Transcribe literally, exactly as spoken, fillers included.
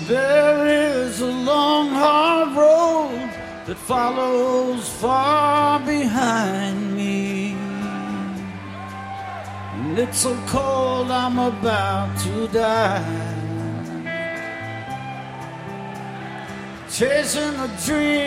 There is a long, hard road that follows far behind me, and it's so cold I'm about to die, chasing a dream.